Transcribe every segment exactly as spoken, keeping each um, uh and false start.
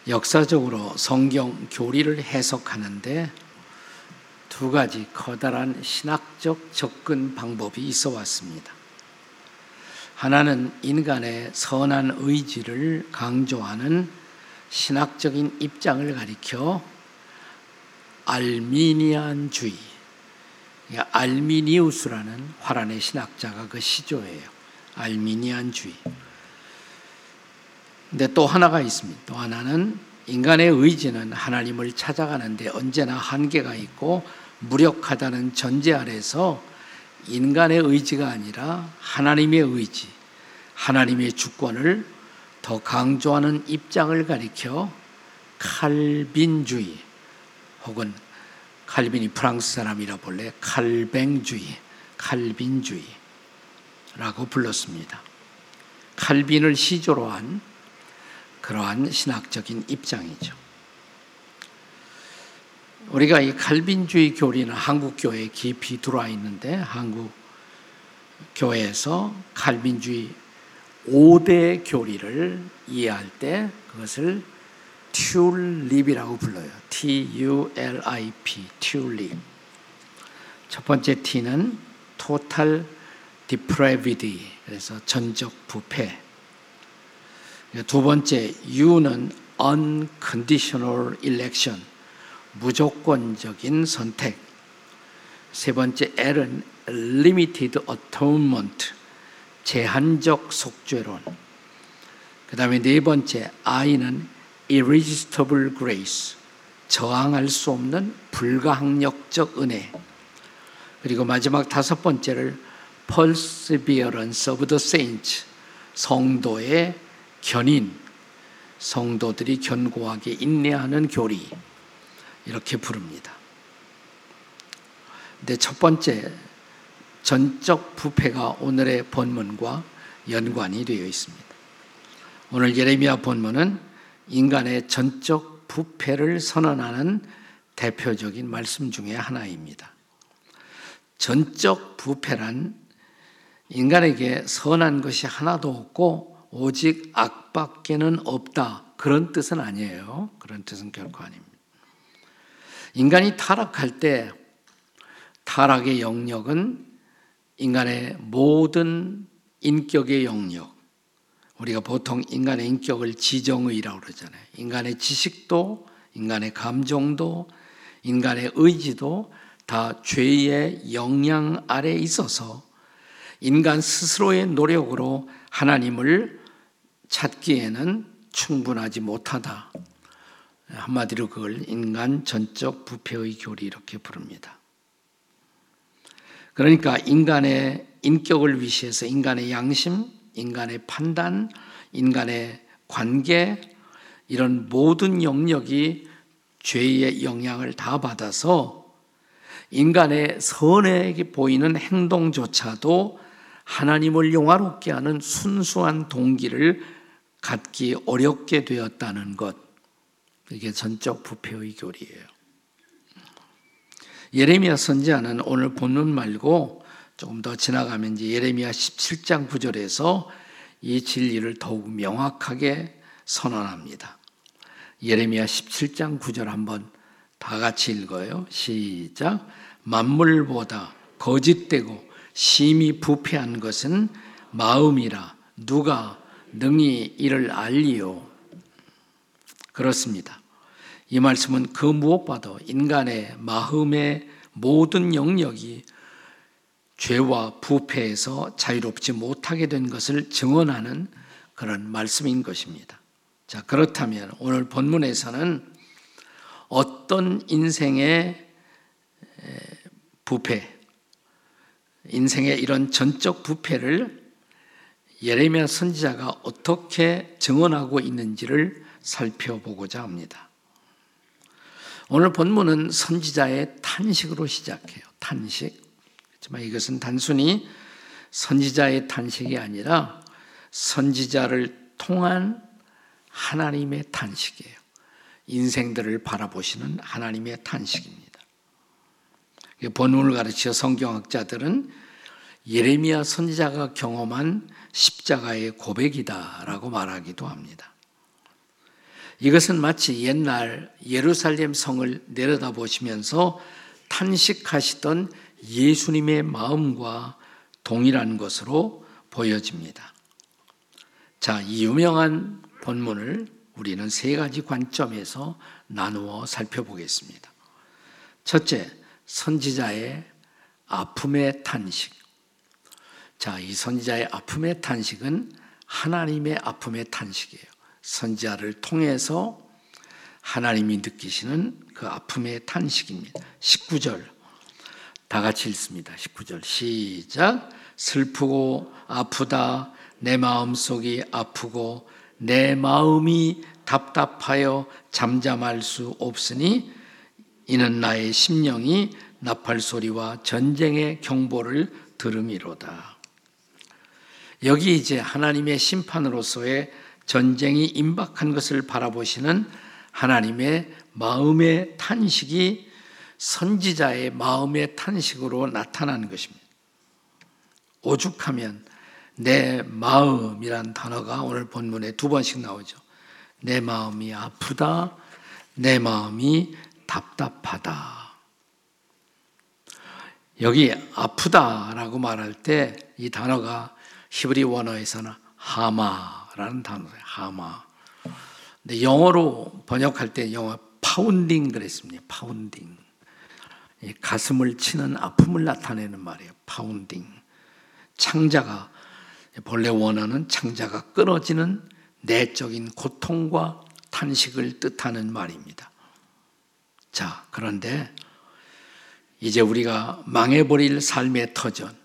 역사적으로 성경 교리를 해석하는데 두 가지 커다란 신학적 접근 방법이 있어 왔습니다. 하나는 인간의 선한 의지를 강조하는 신학적인 입장을 가리켜 알미니안주의, 알미니우스라는 화란의 신학자가 그 시조예요. 알미니안주의. 근데 또 하나가 있습니다. 또 하나는 인간의 의지는 하나님을 찾아가는데 언제나 한계가 있고 무력하다는 전제 아래서 인간의 의지가 아니라 하나님의 의지, 하나님의 주권을 더 강조하는 입장을 가리켜 칼빈주의, 혹은 칼빈이 프랑스 사람이라 본래 칼뱅주의, 칼빈주의라고 불렀습니다. 칼빈을 시조로 한 그러한 신학적인 입장이죠. 우리가 이 칼빈주의 교리는 한국 교회에 깊이 들어와 있는데 한국 교회에서 칼빈주의 오 대 교리를 이해할 때 그것을 튤립이라고 불러요. 티 유 엘 아이 피, 튤립. 첫 번째 T는 total depravity, 그래서 전적 부패. 두 번째 U는 unconditional election, 무조건적인 선택. 세 번째 L은 limited atonement, 제한적 속죄론. 그 다음에 네 번째 I는 irresistible grace, 저항할 수 없는 불가항력적 은혜. 그리고 마지막 다섯 번째를 perseverance of the saints, 성도의 견인, 성도들이 견고하게 인내하는 교리, 이렇게 부릅니다. 근데 첫 번째 전적 부패가 오늘의 본문과 연관이 되어 있습니다. 오늘 예레미야 본문은 인간의 전적 부패를 선언하는 대표적인 말씀 중에 하나입니다. 전적 부패란 인간에게 선한 것이 하나도 없고 오직 악밖에는 없다, 그런 뜻은 아니에요. 그런 뜻은 결코 아닙니다. 인간이 타락할 때 타락의 영역은 인간의 모든 인격의 영역, 우리가 보통 인간의 인격을 지정의라고 그러잖아요. 인간의 지식도, 인간의 감정도, 인간의 의지도 다 죄의 영향 아래 있어서 인간 스스로의 노력으로 하나님을 찾기에는 충분하지 못하다. 한마디로 그걸 인간 전적 부패의 교리 이렇게 부릅니다. 그러니까 인간의 인격을 위시해서 인간의 양심, 인간의 판단, 인간의 관계, 이런 모든 영역이 죄의 영향을 다 받아서 인간의 선해 보이는 행동조차도 하나님을 영화롭게 하는 순수한 동기를 갖기 어렵게 되었다는 것, 이게 전적 부패의 교리예요. 예레미야 선지자는 오늘 본문 말고 조금 더 지나가면 이제 예레미야 십칠 장 구 절에서 이 진리를 더욱 명확하게 선언합니다. 예레미야 십칠 장 구 절 한번 다 같이 읽어요. 시작. 만물보다 거짓되고 심히 부패한 것은 마음이라 누가 능히 이를 알리요. 그렇습니다. 이 말씀은 그 무엇보다도 인간의 마음의 모든 영역이 죄와 부패에서 자유롭지 못하게 된 것을 증언하는 그런 말씀인 것입니다. 자, 그렇다면 오늘 본문에서는 어떤 인생의 부패, 인생의 이런 전적 부패를 예레미야 선지자가 어떻게 증언하고 있는지를 살펴보고자 합니다. 오늘 본문은 선지자의 탄식으로 시작해요. 탄식. 하지만 이것은 단순히 선지자의 탄식이 아니라 선지자를 통한 하나님의 탄식이에요. 인생들을 바라보시는 하나님의 탄식입니다. 본문을 가르쳐 성경학자들은 예레미야 선지자가 경험한 십자가의 고백이다라고 말하기도 합니다. 이것은 마치 옛날 예루살렘 성을 내려다보시면서 탄식하시던 예수님의 마음과 동일한 것으로 보여집니다. 자, 이 유명한 본문을 우리는 세 가지 관점에서 나누어 살펴보겠습니다. 첫째, 선지자의 아픔의 탄식. 자, 이 선지자의 아픔의 탄식은 하나님의 아픔의 탄식이에요. 선지자를 통해서 하나님이 느끼시는 그 아픔의 탄식입니다. 십구 절 다 같이 읽습니다. 십구 절 시작. 슬프고 아프다 내 마음속이 아프고 내 마음이 답답하여 잠잠할 수 없으니 이는 나의 심령이 나팔 소리와 전쟁의 경보를 들음이로다. 여기 이제 하나님의 심판으로서의 전쟁이 임박한 것을 바라보시는 하나님의 마음의 탄식이 선지자의 마음의 탄식으로 나타나는 것입니다. 오죽하면 내 마음이란 단어가 오늘 본문에 두 번씩 나오죠. 내 마음이 아프다, 내 마음이 답답하다. 여기 아프다라고 말할 때 이 단어가 히브리 원어에서는 하마라는 단어예요. 하마. 근데 영어로 번역할 때 영어 파운딩 그랬습니다. 파운딩. 가슴을 치는 아픔을 나타내는 말이에요. 파운딩. 창자가 본래 원어는 창자가 끊어지는 내적인 고통과 탄식을 뜻하는 말입니다. 자, 그런데 이제 우리가 망해버릴 삶의 터전,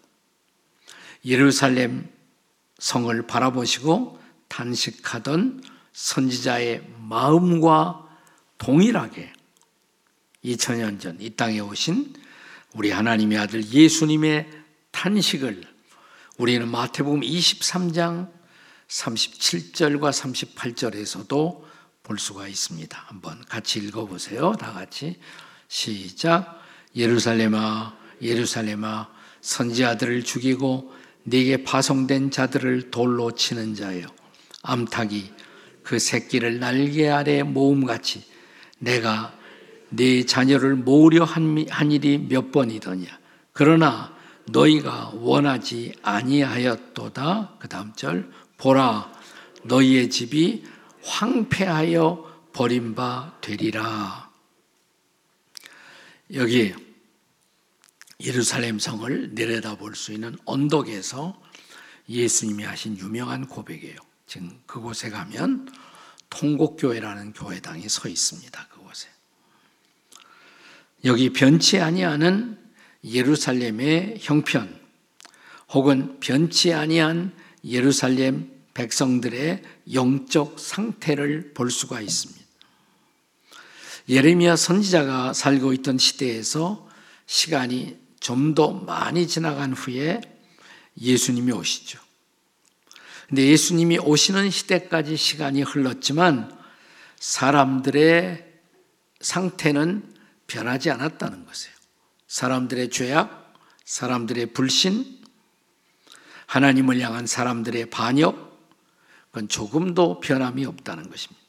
예루살렘 성을 바라보시고 탄식하던 선지자의 마음과 동일하게 이천 년 전 이 땅에 오신 우리 하나님의 아들 예수님의 탄식을 우리는 마태복음 이십삼 장 삼십칠 절과 삼십팔 절에서도 볼 수가 있습니다. 한번 같이 읽어보세요. 다 같이 시작. 예루살렘아 예루살렘아 선지자들을 죽이고 네게 파송된 자들을 돌로 치는 자여 암탉이 그 새끼를 날개 아래 모음같이 내가 네 자녀를 모으려 한 일이 몇 번이더냐. 그러나 너희가 원하지 아니하였도다. 그 다음 절 보라 너희의 집이 황폐하여 버린 바 되리라. 여기 예루살렘 성을 내려다볼 수 있는 언덕에서 예수님이 하신 유명한 고백이에요. 지금 그곳에 가면 통곡교회라는 교회당이 서 있습니다. 그곳에. 여기 변치 아니하는 예루살렘의 형편 혹은 변치 아니한 예루살렘 백성들의 영적 상태를 볼 수가 있습니다. 예레미야 선지자가 살고 있던 시대에서 시간이 좀 더 많이 지나간 후에 예수님이 오시죠. 근데 예수님이 오시는 시대까지 시간이 흘렀지만 사람들의 상태는 변하지 않았다는 것이에요. 사람들의 죄악, 사람들의 불신, 하나님을 향한 사람들의 반역, 그건 조금도 변함이 없다는 것입니다.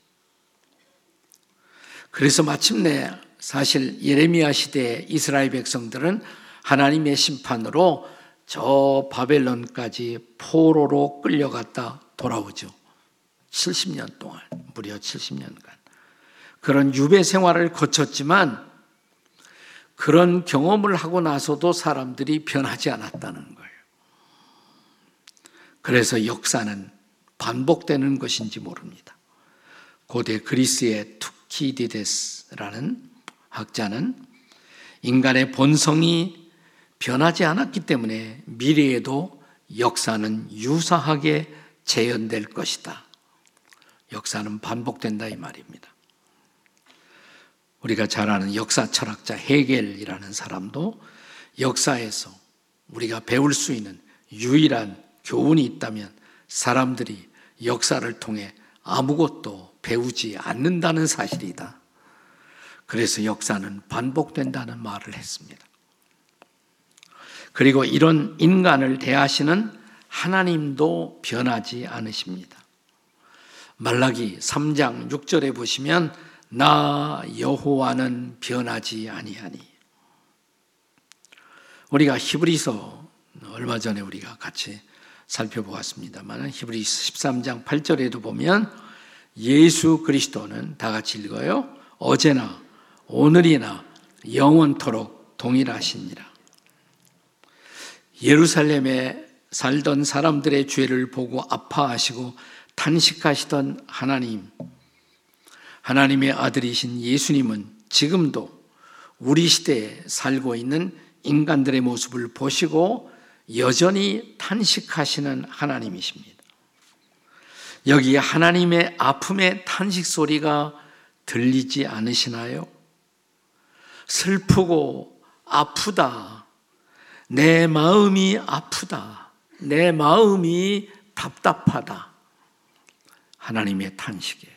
그래서 마침내 사실 예레미야 시대의 이스라엘 백성들은 하나님의 심판으로 저 바벨론까지 포로로 끌려갔다 돌아오죠. 칠십 년 동안, 무려 칠십 년간. 그런 유배 생활을 거쳤지만 그런 경험을 하고 나서도 사람들이 변하지 않았다는 거예요. 그래서 역사는 반복되는 것인지 모릅니다. 고대 그리스의 투키디데스라는 학자는 인간의 본성이 변하지 않았기 때문에 미래에도 역사는 유사하게 재현될 것이다. 역사는 반복된다 이 말입니다. 우리가 잘 아는 역사 철학자 헤겔이라는 사람도 역사에서 우리가 배울 수 있는 유일한 교훈이 있다면 사람들이 역사를 통해 아무것도 배우지 않는다는 사실이다. 그래서 역사는 반복된다는 말을 했습니다. 그리고 이런 인간을 대하시는 하나님도 변하지 않으십니다. 말라기 삼 장 육 절에 보시면 나 여호와는 변하지 아니하니. 우리가 히브리서 얼마 전에 우리가 같이 살펴보았습니다만 히브리서 십삼 장 팔 절에도 보면 예수 그리스도는 다 같이 읽어요. 어제나 오늘이나 영원토록 동일하시니라. 예루살렘에 살던 사람들의 죄를 보고 아파하시고 탄식하시던 하나님, 하나님의 아들이신 예수님은 지금도 우리 시대에 살고 있는 인간들의 모습을 보시고 여전히 탄식하시는 하나님이십니다. 여기 하나님의 아픔의 탄식 소리가 들리지 않으시나요? 슬프고 아프다. 내 마음이 아프다. 내 마음이 답답하다. 하나님의 탄식이에요.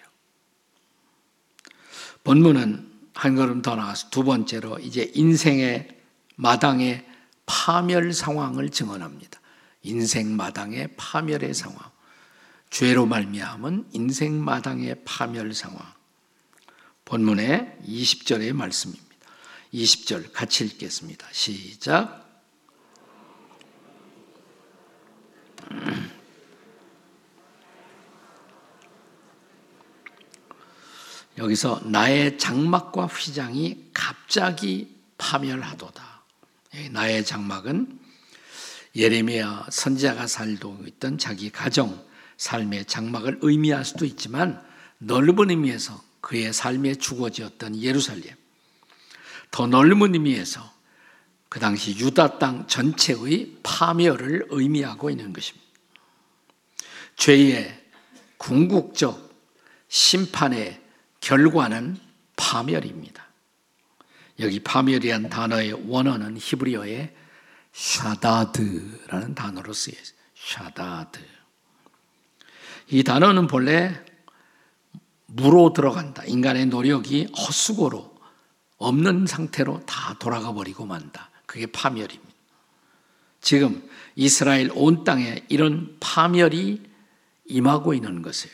본문은 한 걸음 더 나가서 두 번째로 이제 인생의 마당의 파멸 상황을 증언합니다. 인생 마당의 파멸의 상황. 죄로 말미암은 인생 마당의 파멸 상황. 본문의 이십 절의 말씀입니다. 이십 절 같이 읽겠습니다. 시작. 여기서 나의 장막과 휘장이 갑자기 파멸하도다. 나의 장막은 예레미야 선지자가 살고 있던 자기 가정, 삶의 장막을 의미할 수도 있지만 넓은 의미에서 그의 삶의 주거지였던 예루살렘, 더 넓은 의미에서 그 당시 유다 땅 전체의 파멸을 의미하고 있는 것입니다. 죄의 궁극적 심판의 결과는 파멸입니다. 여기 파멸이란 단어의 원어는 히브리어의 샤다드라는 단어로 쓰여요. 샤다드. 이 단어는 본래 무로 들어간다. 인간의 노력이 헛수고로 없는 상태로 다 돌아가 버리고 만다. 그게 파멸입니다. 지금 이스라엘 온 땅에 이런 파멸이 임하고 있는 것이에요.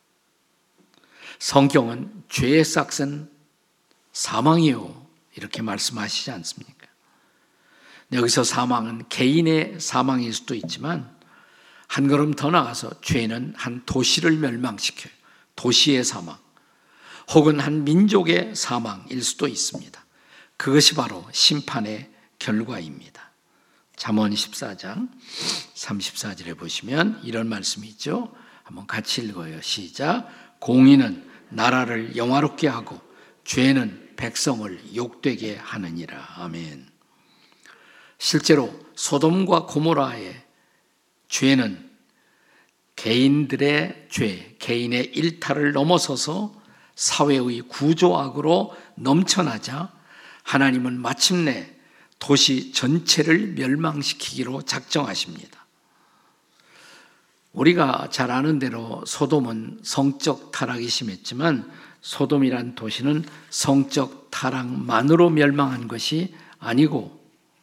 성경은 죄의 싹은 사망이요 이렇게 말씀하시지 않습니까? 여기서 사망은 개인의 사망일 수도 있지만 한 걸음 더 나가서 죄는 한 도시를 멸망시켜요. 도시의 사망 혹은 한 민족의 사망일 수도 있습니다. 그것이 바로 심판의 결과입니다. 잠언 십사 장 삼십사 절에 보시면 이런 말씀이 있죠. 한번 같이 읽어요. 시작. 공의는 나라를 영화롭게 하고 죄는 백성을 욕되게 하느니라. 아멘. 실제로 소돔과 고모라의 죄는 개인들의 죄, 개인의 일탈을 넘어서서 사회의 구조악으로 넘쳐나자 하나님은 마침내 도시 전체를 멸망시키기로 작정하십니다. 우리가 잘 아는 대로 소돔은 성적 타락이 심했지만 소돔이란 도시는 성적 타락만으로 멸망한 것이 아니고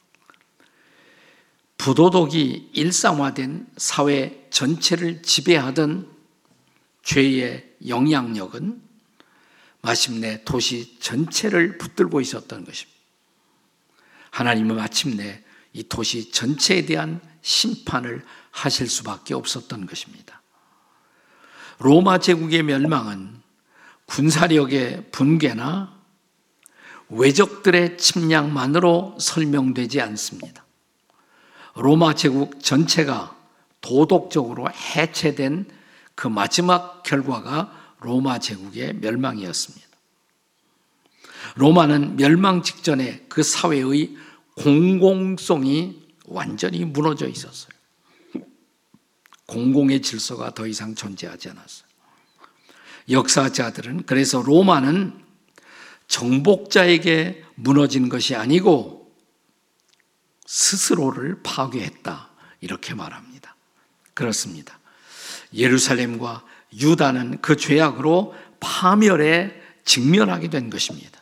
부도덕이 일상화된 사회 전체를 지배하던 죄의 영향력은 마침내 도시 전체를 붙들고 있었던 것입니다. 하나님은 마침내 이 도시 전체에 대한 심판을 하실 수밖에 없었던 것입니다. 로마 제국의 멸망은 군사력의 붕괴나 외적들의 침략만으로 설명되지 않습니다. 로마 제국 전체가 도덕적으로 해체된 그 마지막 결과가 로마 제국의 멸망이었습니다. 로마는 멸망 직전에 그 사회의 공공성이 완전히 무너져 있었어요. 공공의 질서가 더 이상 존재하지 않았어요. 역사자들은 그래서 로마는 정복자에게 무너진 것이 아니고 스스로를 파괴했다 이렇게 말합니다. 그렇습니다. 예루살렘과 유다는 그 죄악으로 파멸에 직면하게 된 것입니다.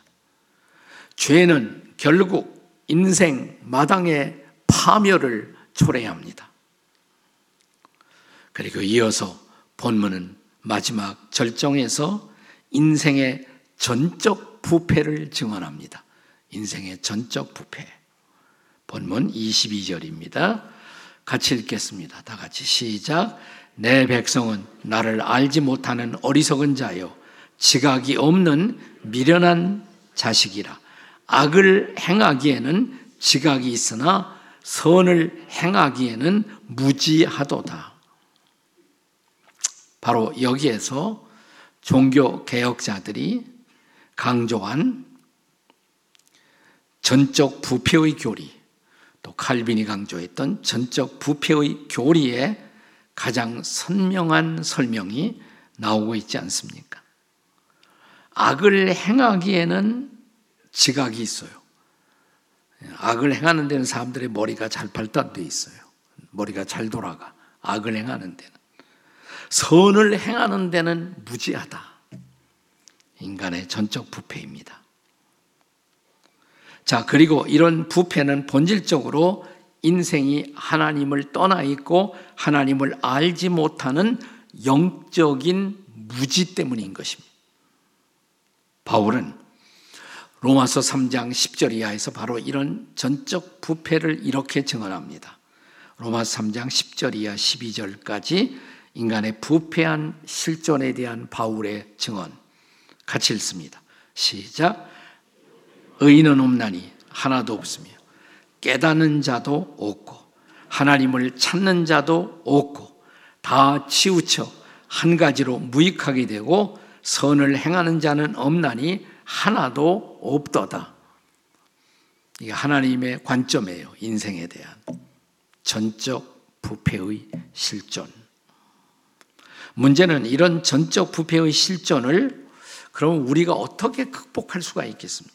죄는 결국 인생 마당의 파멸을 초래합니다. 그리고 이어서 본문은 마지막 절정에서 인생의 전적 부패를 증언합니다. 인생의 전적 부패. 본문 이십이 절입니다. 같이 읽겠습니다. 다 같이 시작. 내 백성은 나를 알지 못하는 어리석은 자요 지각이 없는 미련한 자식이라. 악을 행하기에는 지각이 있으나 선을 행하기에는 무지하도다. 바로 여기에서 종교 개혁자들이 강조한 전적 부패의 교리, 또 칼빈이 강조했던 전적 부패의 교리의 가장 선명한 설명이 나오고 있지 않습니까? 악을 행하기에는 지각이 있어요. 악을 행하는 데는 사람들의 머리가 잘 발달되어 있어요. 머리가 잘 돌아가. 악을 행하는 데는. 선을 행하는 데는 무지하다. 인간의 전적 부패입니다. 자, 그리고 이런 부패는 본질적으로 인생이 하나님을 떠나 있고 하나님을 알지 못하는 영적인 무지 때문인 것입니다. 바울은 로마서 삼 장 십 절 이하에서 바로 이런 전적 부패를 이렇게 증언합니다. 로마서 삼 장 십 절 이하 십이 절까지 인간의 부패한 실존에 대한 바울의 증언 같이 읽습니다. 시작. 의인은 없나니 하나도 없으며 깨닫는 자도 없고 하나님을 찾는 자도 없고 다 치우쳐 한 가지로 무익하게 되고 선을 행하는 자는 없나니 하나도 없도다. 이게 하나님의 관점이에요. 인생에 대한 전적 부패의 실존. 문제는 이런 전적 부패의 실존을 그럼 우리가 어떻게 극복할 수가 있겠습니까?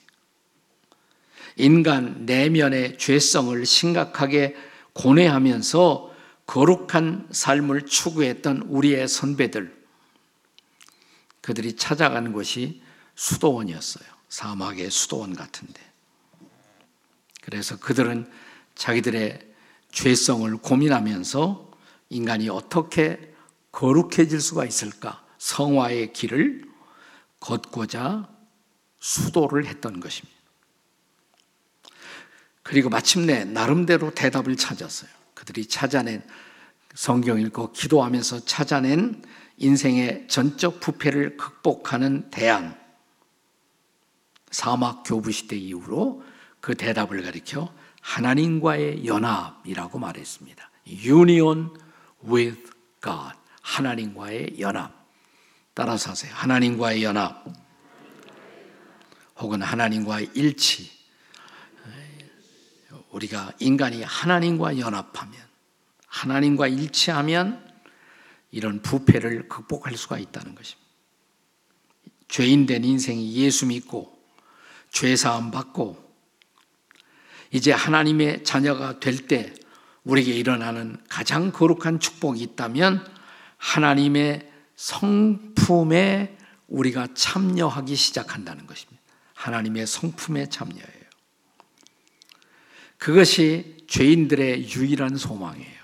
인간 내면의 죄성을 심각하게 고뇌하면서 거룩한 삶을 추구했던 우리의 선배들, 그들이 찾아가는 곳이 수도원이었어요. 사막의 수도원 같은데. 그래서 그들은 자기들의 죄성을 고민하면서 인간이 어떻게 거룩해질 수가 있을까? 성화의 길을 걷고자 수도를 했던 것입니다. 그리고 마침내 나름대로 대답을 찾았어요. 그들이 찾아낸, 성경 읽고 기도하면서 찾아낸 인생의 전적 부패를 극복하는 대안, 사막 교부 시대 이후로 그 대답을 가리켜 하나님과의 연합이라고 말했습니다. Union with God, 하나님과의 연합. 따라서 하세요. 하나님과의 연합 혹은 하나님과의 일치. 우리가 인간이 하나님과 연합하면, 하나님과 일치하면 이런 부패를 극복할 수가 있다는 것입니다. 죄인된 인생이 예수 믿고 죄사함 받고 이제 하나님의 자녀가 될 때 우리에게 일어나는 가장 거룩한 축복이 있다면 하나님의 성품에 우리가 참여하기 시작한다는 것입니다. 하나님의 성품에 참여해요. 그것이 죄인들의 유일한 소망이에요.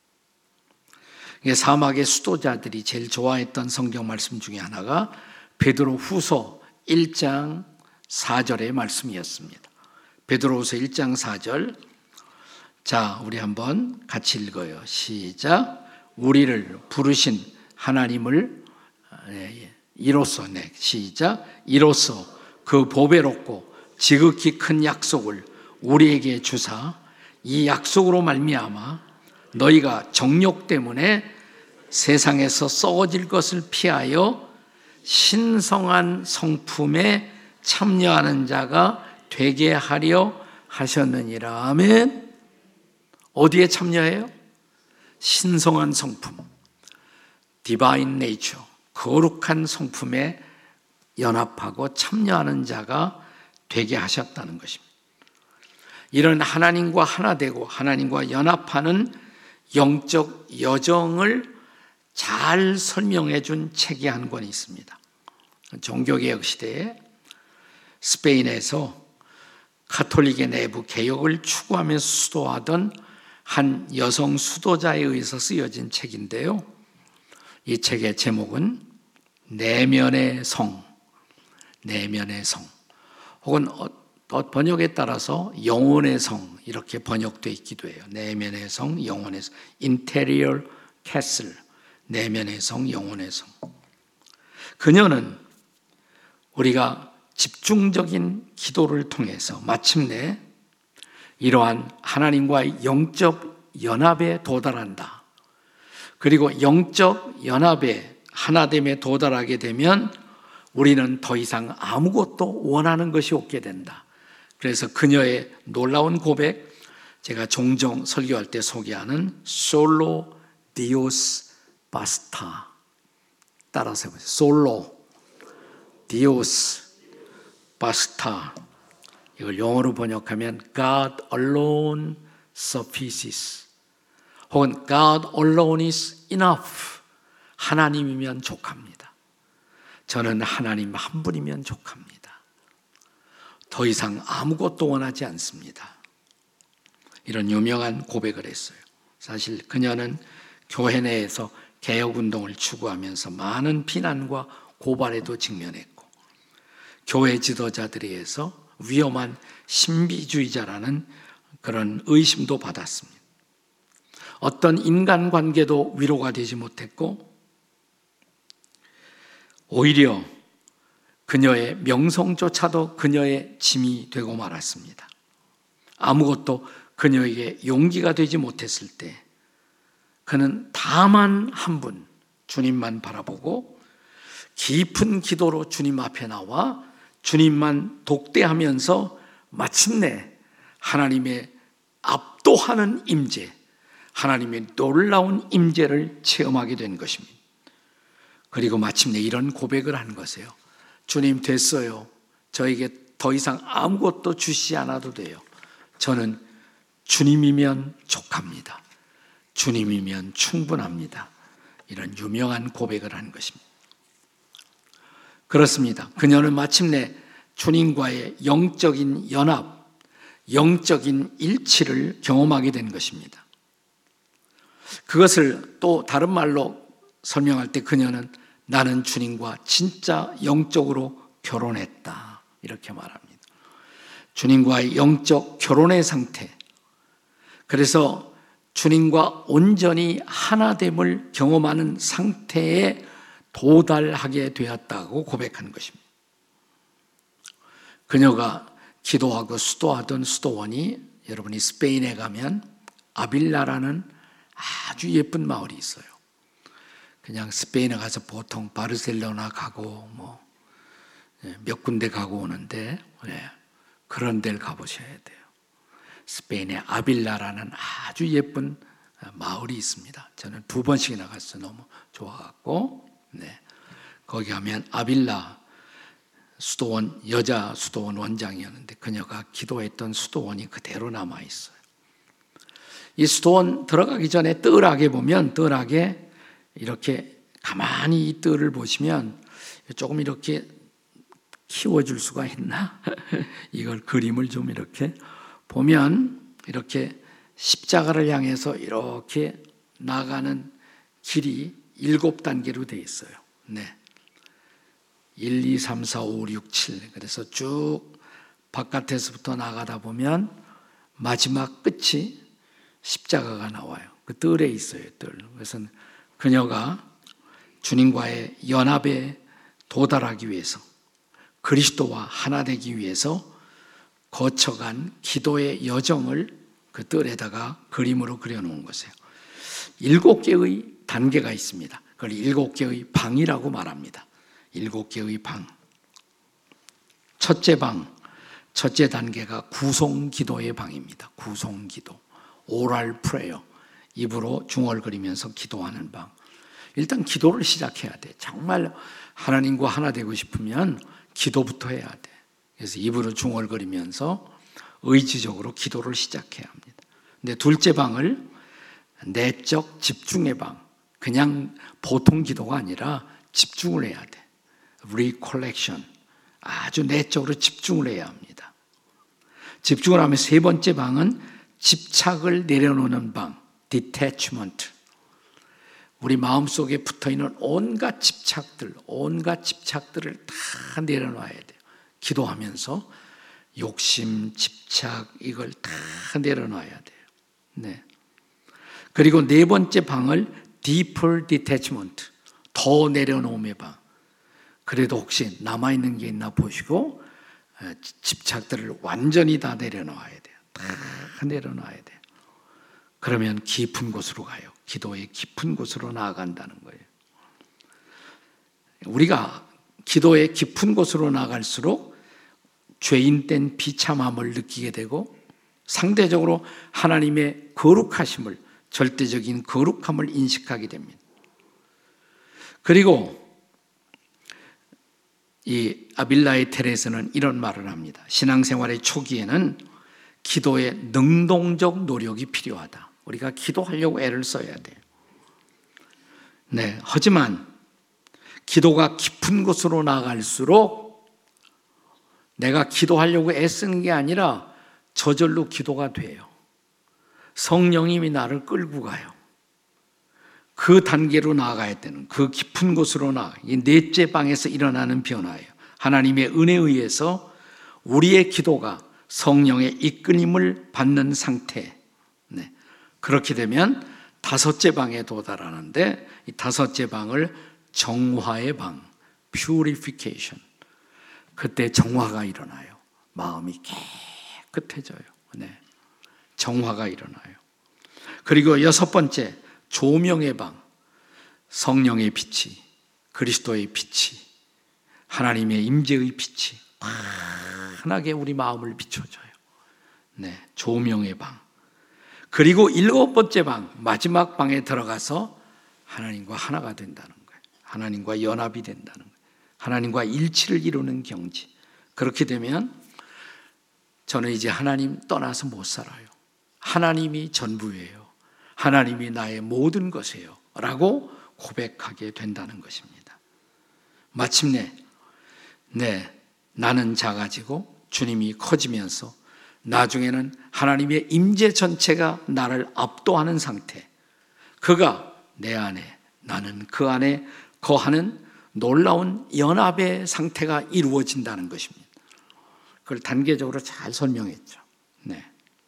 사막의 수도자들이 제일 좋아했던 성경 말씀 중에 하나가 베드로 후서 일 장 사 절의 말씀이었습니다. 베드로 후서 일 장 사 절. 자, 우리 한번 같이 읽어요. 시작. 우리를 부르신 하나님을 이로써, 네, 시작. 이로써 그 보배롭고 지극히 큰 약속을 우리에게 주사 이 약속으로 말미암아 너희가 정욕 때문에 세상에서 썩어질 것을 피하여 신성한 성품에 참여하는 자가 되게 하려 하셨느니라. 아멘. 어디에 참여해요? 신성한 성품, Divine Nature, 거룩한 성품에 연합하고 참여하는 자가 되게 하셨다는 것입니다. 이런 하나님과 하나 되고 하나님과 연합하는 영적 여정을 잘 설명해 준 책이 한 권 있습니다. 종교개혁 시대에 스페인에서 가톨릭의 내부 개혁을 추구하면서 수도하던 한 여성 수도자에 의해서 쓰여진 책인데요. 이 책의 제목은 내면의 성, 내면의 성, 혹은 번역에 따라서 영혼의 성 이렇게 번역되어 있기도 해요. 내면의 성, 영혼의 성, interior castle, 내면의 성, 영혼의 성. 그녀는 우리가 집중적인 기도를 통해서 마침내 이러한 하나님과의 영적 연합에 도달한다. 그리고 영적 연합에 하나됨에 도달하게 되면 우리는 더 이상 아무것도 원하는 것이 없게 된다. 그래서 그녀의 놀라운 고백, 제가 종종 설교할 때 소개하는 솔로 디오스 바스타, 따라서 해보세요. 솔로 디오스 바스타. 이걸 영어로 번역하면 God alone suffices, 혹은 God alone is enough. 하나님이면 족합니다. 저는 하나님 한 분이면 족합니다. 더 이상 아무것도 원하지 않습니다. 이런 유명한 고백을 했어요. 사실 그녀는 교회 내에서 개혁운동을 추구하면서 많은 비난과 고발에도 직면했고, 교회 지도자들에 의해서 위험한 신비주의자라는 그런 의심도 받았습니다. 어떤 인간관계도 위로가 되지 못했고, 오히려 그녀의 명성조차도 그녀의 짐이 되고 말았습니다. 아무것도 그녀에게 용기가 되지 못했을 때 그는 다만 한 분, 주님만 바라보고 깊은 기도로 주님 앞에 나와 주님만 독대하면서 마침내 하나님의 압도하는 임재, 하나님의 놀라운 임재를 체험하게 된 것입니다. 그리고 마침내 이런 고백을 한 것이에요. 주님, 됐어요. 저에게 더 이상 아무것도 주시지 않아도 돼요. 저는 주님이면 족합니다. 주님이면 충분합니다. 이런 유명한 고백을 한 것입니다. 그렇습니다. 그녀는 마침내 주님과의 영적인 연합, 영적인 일치를 경험하게 된 것입니다. 그것을 또 다른 말로 설명할 때 그녀는 나는 주님과 진짜 영적으로 결혼했다, 이렇게 말합니다. 주님과의 영적 결혼의 상태, 그래서 주님과 온전히 하나됨을 경험하는 상태에 도달하게 되었다고 고백한 것입니다. 그녀가 기도하고 수도하던 수도원이, 여러분이 스페인에 가면 아빌라라는 아주 예쁜 마을이 있어요. 그냥 스페인에 가서 보통 바르셀로나 가고 뭐 몇 군데 가고 오는데, 네, 그런 데를 가보셔야 돼요. 스페인의 아빌라라는 아주 예쁜 마을이 있습니다. 저는 두 번씩이나 갔어요. 너무 좋아갖고. 네. 거기 가면 아빌라 수도원, 여자 수도원 원장이었는데 그녀가 기도했던 수도원이 그대로 남아있어요. 이 수도원 들어가기 전에 뜰하게 보면, 뜰하게 이렇게 가만히 이 뜰을 보시면 조금 이렇게 키워줄 수가 있나? 이걸 그림을 좀 이렇게 보면 이렇게 십자가를 향해서 이렇게 나가는 길이 일곱 단계로 되어 있어요. 네. 일, 이, 삼, 사, 오, 육, 칠. 그래서 쭉 바깥에서부터 나가다 보면 마지막 끝이 십자가가 나와요. 그 뜰에 있어요, 뜰. 그래서 그녀가 주님과의 연합에 도달하기 위해서, 그리스도와 하나 되기 위해서 거쳐간 기도의 여정을 그 뜰에다가 그림으로 그려놓은 것이에요. 일곱 개의 단계가 있습니다. 그걸 일곱 개의 방이라고 말합니다. 일곱 개의 방. 첫째 방, 첫째 단계가 구송기도의 방입니다. 구송기도, 오랄 프레이어, 입으로 중얼거리면서 기도하는 방. 일단 기도를 시작해야 돼. 정말 하나님과 하나 되고 싶으면 기도부터 해야 돼. 그래서 입으로 중얼거리면서 의지적으로 기도를 시작해야 합니다. 근데 둘째 방을 내적 집중의 방, 그냥 보통 기도가 아니라 집중을 해야 돼. recollection, 아주 내적으로 집중을 해야 합니다. 집중을 하면 세 번째 방은 집착을 내려놓는 방, detachment. 우리 마음속에 붙어있는 온갖 집착들, 온갖 집착들을 다 내려놔야 돼요. 기도하면서 욕심, 집착 이걸 다 내려놔야 돼요. 네. 그리고 네 번째 방을 deeper detachment, 더 내려놓음의 방. 그래도 혹시 남아있는 게 있나 보시고 집착들을 완전히 다 내려놓아야 돼요. 다 내려놔야 돼요. 그러면 깊은 곳으로 가요. 기도의 깊은 곳으로 나아간다는 거예요. 우리가 기도의 깊은 곳으로 나갈수록 죄인된 비참함을 느끼게 되고 상대적으로 하나님의 거룩하심을, 절대적인 거룩함을 인식하게 됩니다. 그리고 이 아빌라의 텔에서는 이런 말을 합니다. 신앙생활의 초기에는 기도에 능동적 노력이 필요하다. 우리가 기도하려고 애를 써야 돼요. 네, 하지만 기도가 깊은 곳으로 나갈수록 내가 기도하려고 애쓰는 게 아니라 저절로 기도가 돼요. 성령님이 나를 끌고 가요. 그 단계로 나아가야 되는, 그 깊은 곳으로 나아가. 이 넷째 방에서 일어나는 변화예요. 하나님의 은혜에 의해서 우리의 기도가 성령의 이끌림을 받는 상태. 네. 그렇게 되면 다섯째 방에 도달하는데, 이 다섯째 방을 정화의 방, purification. 그때 정화가 일어나요. 마음이 깨끗해져요. 네. 정화가 일어나요. 그리고 여섯 번째, 조명의 방, 성령의 빛이, 그리스도의 빛이, 하나님의 임재의 빛이 환하게 우리 마음을 비춰줘요. 네, 조명의 방. 그리고 일곱 번째 방, 마지막 방에 들어가서 하나님과 하나가 된다는 거예요. 하나님과 연합이 된다는 거예요. 하나님과 일치를 이루는 경지. 그렇게 되면 저는 이제 하나님 떠나서 못 살아요. 하나님이 전부예요. 하나님이 나의 모든 것이에요 라고 고백하게 된다는 것입니다. 마침내 네, 나는 작아지고 주님이 커지면서 나중에는 하나님의 임재 전체가 나를 압도하는 상태, 그가 내 안에, 나는 그 안에 거하는 놀라운 연합의 상태가 이루어진다는 것입니다. 그걸 단계적으로 잘 설명했죠. 네.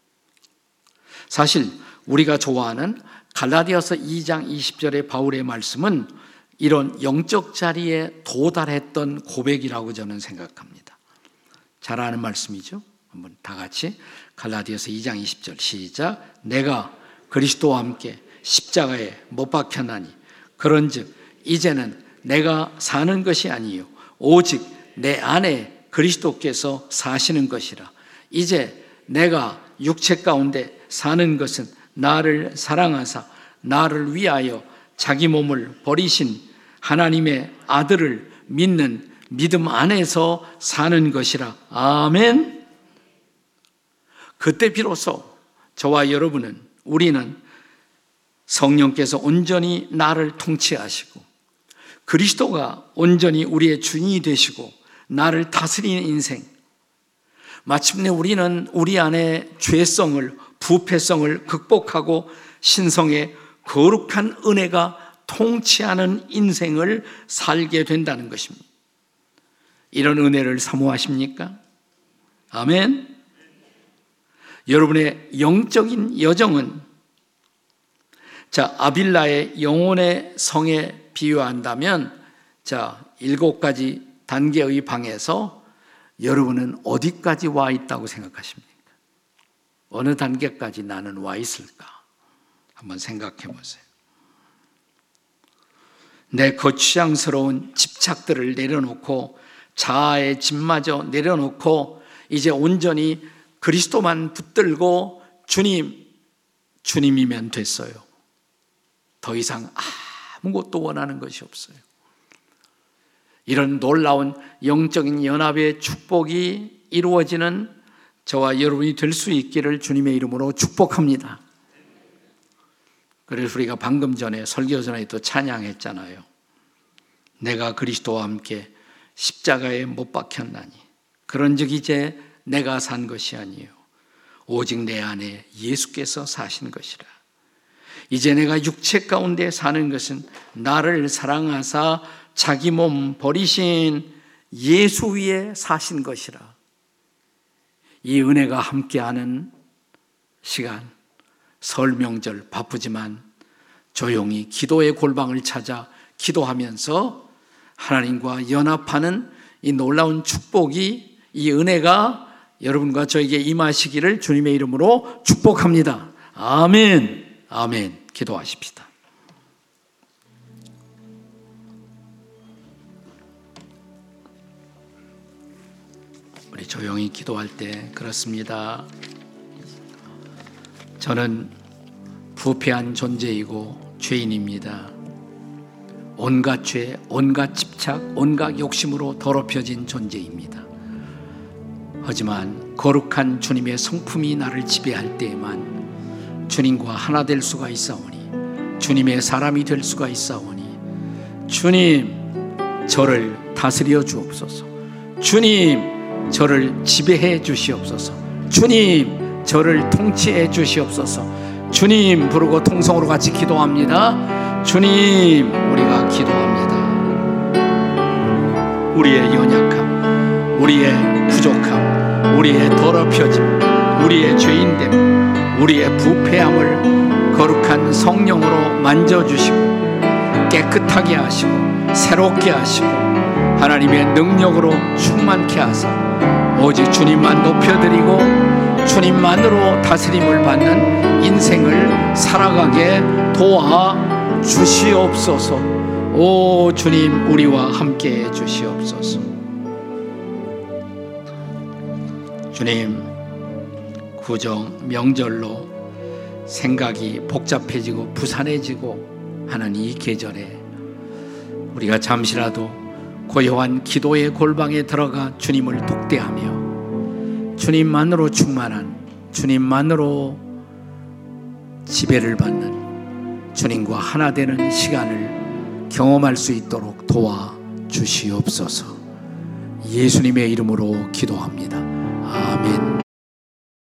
사실 우리가 좋아하는 갈라디아서 이 장 이십 절의 바울의 말씀은 이런 영적 자리에 도달했던 고백이라고 저는 생각합니다. 잘 아는 말씀이죠. 한번 다 같이 갈라디아서 이 장 이십 절 시작. 내가 그리스도와 함께 십자가에 못 박혔나니 그런즉 이제는 내가 사는 것이 아니요 오직 내 안에 그리스도께서 사시는 것이라. 이제 내가 육체 가운데 사는 것은 나를 사랑하사 나를 위하여 자기 몸을 버리신 하나님의 아들을 믿는 믿음 안에서 사는 것이라. 아멘. 그때 비로소 저와 여러분은, 우리는 성령께서 온전히 나를 통치하시고 그리스도가 온전히 우리의 주인이 되시고 나를 다스리는 인생, 마침내 우리는 우리 안에 죄성을, 부패성을 극복하고 신성의 거룩한 은혜가 통치하는 인생을 살게 된다는 것입니다. 이런 은혜를 사모하십니까? 아멘. 여러분의 영적인 여정은, 자, 아빌라의 영혼의 성에 비유한다면, 자, 일곱 가지 단계의 방에서 여러분은 어디까지 와 있다고 생각하십니까? 어느 단계까지 나는 와 있을까? 한번 생각해 보세요. 내 거추장스러운 집착들을 내려놓고 자아의 짐마저 내려놓고 이제 온전히 그리스도만 붙들고 주님, 주님이면 됐어요. 더 이상 아무것도 원하는 것이 없어요. 이런 놀라운 영적인 연합의 축복이 이루어지는 저와 여러분이 될 수 있기를 주님의 이름으로 축복합니다. 그래서 우리가 방금 전에 설교 전에 또 찬양했잖아요. 내가 그리스도와 함께 십자가에 못 박혔나니 그런즉 이제 내가 산 것이 아니요 오직 내 안에 예수께서 사신 것이라. 이제 내가 육체 가운데 사는 것은 나를 사랑하사 자기 몸 버리신 예수 위에 사신 것이라. 이 은혜가 함께하는 시간, 설 명절 바쁘지만 조용히 기도의 골방을 찾아 기도하면서 하나님과 연합하는 이 놀라운 축복이, 이 은혜가 여러분과 저에게 임하시기를 주님의 이름으로 축복합니다. 아멘. 아멘. 기도하십시다. 우리 조용히 기도할 때 그렇습니다. 저는 부패한 존재이고 죄인입니다. 온갖 죄, 온갖 집착, 온갖 욕심으로 더럽혀진 존재입니다. 하지만 거룩한 주님의 성품이 나를 지배할 때에만 주님과 하나 될 수가 있사오니, 주님의 사람이 될 수가 있사오니, 주님 저를 다스려 주옵소서. 주님 저를 지배해 주시옵소서. 주님 저를 통치해 주시옵소서. 주님 부르고 통성으로 같이 기도합니다. 주님, 우리가 기도합니다. 우리의 연약함, 우리의 부족함, 우리의 더럽혀짐, 우리의 죄인됨, 우리의 부패함을 거룩한 성령으로 만져주시고 깨끗하게 하시고 새롭게 하시고 하나님의 능력으로 충만케 하사 오직 주님만 높여드리고 주님만으로 다스림을 받는 인생을 살아가게 도와 주시옵소서. 오 주님, 우리와 함께 해 주시옵소서. 주님, 구정 명절로 생각이 복잡해지고 부산해지고 하는 이 계절에 우리가 잠시라도 고요한 기도의 골방에 들어가 주님을 독대하며 주님만으로 충만한, 주님만으로 지배를 받는, 주님과 하나 되는 시간을 경험할 수 있도록 도와주시옵소서. 예수님의 이름으로 기도합니다. 아멘.